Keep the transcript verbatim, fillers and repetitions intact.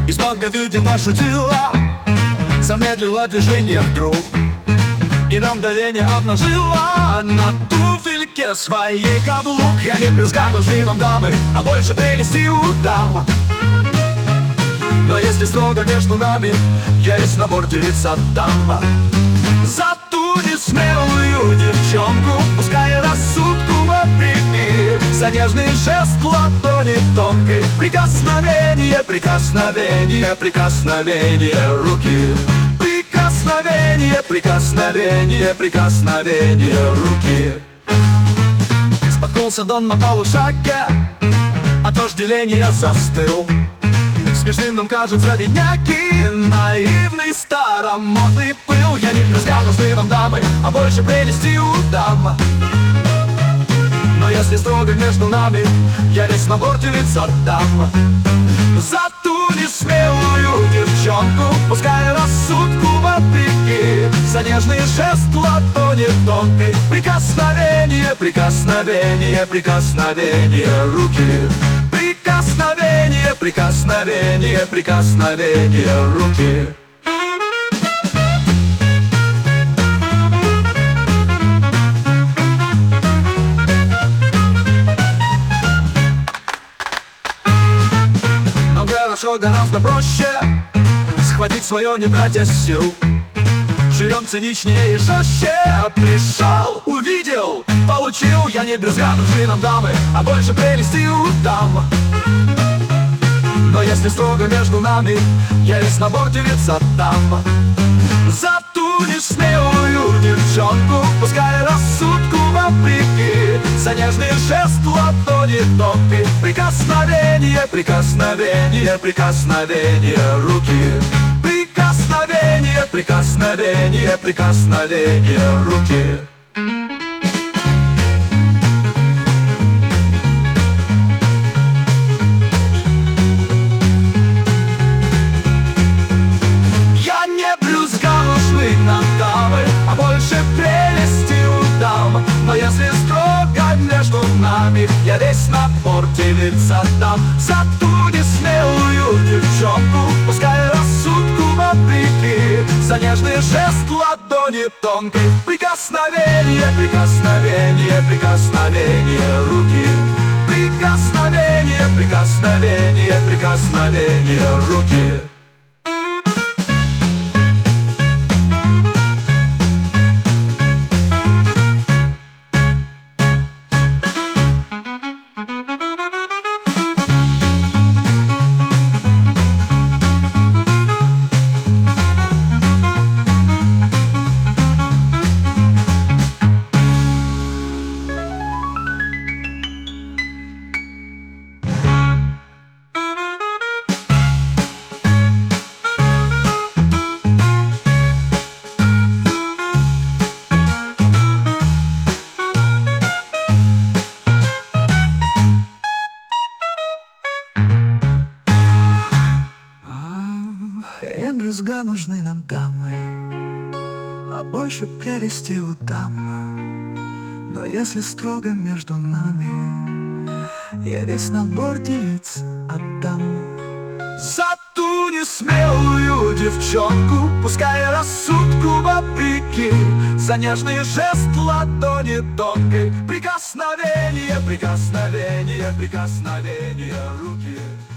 Испоговите наши тела, замедлила движение вдруг, и на мгновение обнажила на туфельке своей каблук. Я не брюзга вам дамы, а больше прелести удам. Но если строго между нами, я есть набор девиц отдам. За ту несмелую девчонку, пускай рассудку вопреки, за нежный жест ладони тонкой, прикосновение, прикосновение, прикосновение руки. Прикосновение, прикосновение, прикосновение руки. Споткнулся Дон на полушаге, от вожделения застыл. Смешным кажется бедняки, наивный старомодный пыл. Я не разглядываю вам дамы, а больше прелести удам. Но если строго между нами, я весь набор девиц отдам. За ту несмелую девчонку, пускай рассудку вопреки, за нежный жест ладони тонкой, прикосновение, прикосновение, прикосновение руки. Прикосновение, прикосновение, прикосновение руки. Но хорошо, гораздо проще схватить свое, не тратя сил. Живем циничнее и жестче. Пришел, увидел, получил. Я не брюзга нам дамы, а больше прелести удам. Но если строго между нами, я весь набор девиц отдам. За ту несмелую девчонку, пускай рассудку вопреки, за нежный жест ладони тонкой, прикосновение, прикосновение, прикосновение руки. Прикосновение, прикосновение, прикосновение руки. Я не брюзга, нужны нам дамы, а больше прелести удам. Но если строго между нами, я весь набор девиц отдам. За ту несмелую девчонку, пускай рассудку вопреки, за нежный жест ладони тонкой, прикосновение, прикосновение, прикосновение руки. Прикосновение, прикосновение, прикосновение руки. Не брюзга нужны нам дамы, а больше прелести удам. Но если строго между нами, я весь набор девиц отдам. За ту несмелую девчонку, пускай рассудку вопреки, за нежный жест ладони тонкой, прикосновение, прикосновение, прикосновение руки.